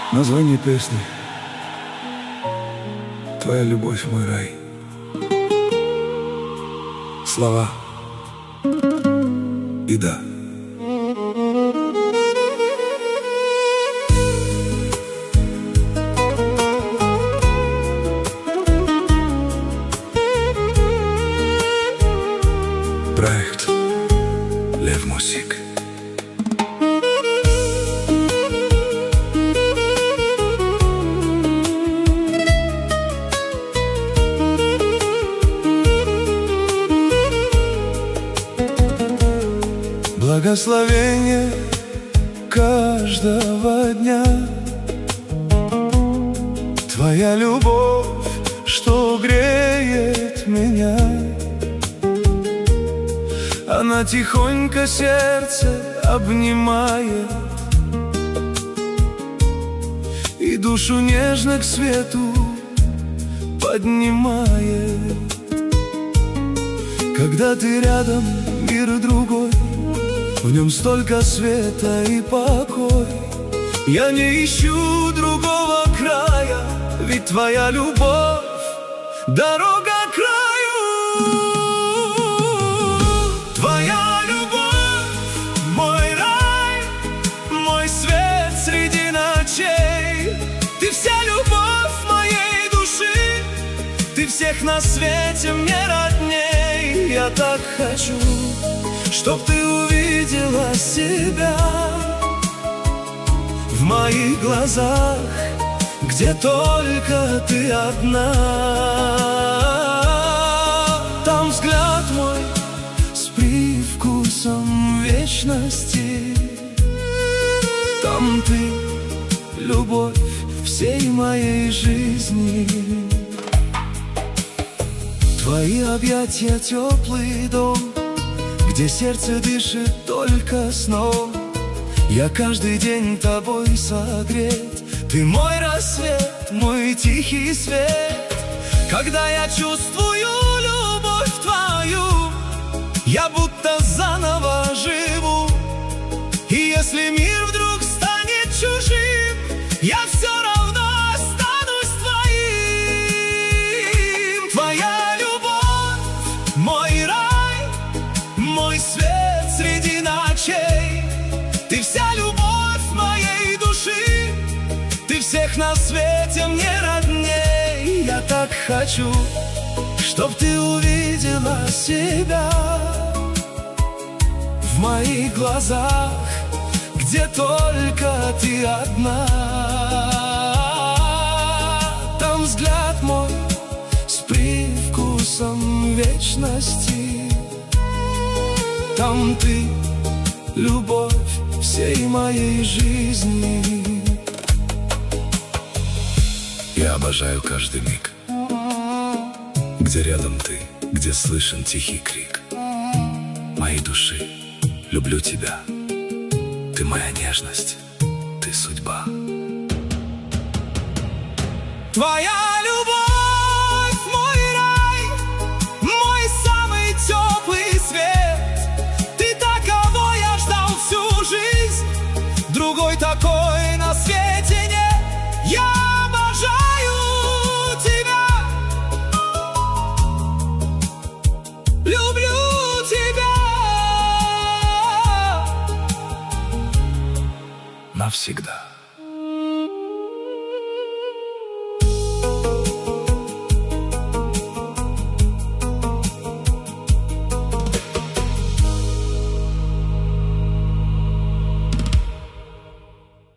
Название песни: «Твоя любовь мой рай». Слова: и да. Проект Лев Мусик. Благословение каждого дня, твоя любовь, что греет меня. Она тихонько сердце обнимает и душу нежно к свету поднимает. Когда ты рядом, мир другой, в нем столько света и покой. Я не ищу другого края, ведь твоя любовь — дорога к краю. Твоя любовь — мой рай, мой свет среди ночей. Ты вся любовь моей души, ты всех на свете мне родней. Я так хочу, чтоб ты увидела себя в моих глазах, где только ты одна. Там взгляд мой с привкусом вечности, там ты — любовь всей моей жизни. Твои объятия — теплый дом, где сердце дышит только сном. Я каждый день тобой согрет, ты мой рассвет, мой тихий свет. Когда я чувствую любовь твою, я будто заново живу. И если мир вдруг станет чужим, я все равно останусь твоим. Твоя любовь — мой рай, мой свет среди ночей. Ты вся любовь моей души, ты всех на свете мне родней. Я так хочу, чтоб ты увидела себя в моих глазах, где только ты одна. Там взгляд мой с привкусом вечности, там ты — любовь всей моей жизни. Я обожаю каждый миг, где рядом ты, где слышен тихий крик моей души. Люблю тебя, ты моя нежность, ты судьба. Твоя любовь — мой рай, мой самый теплый свет. Ты та, кого я ждал всю жизнь, другой такой на свете нет. Я обожаю тебя, люблю тебя навсегда.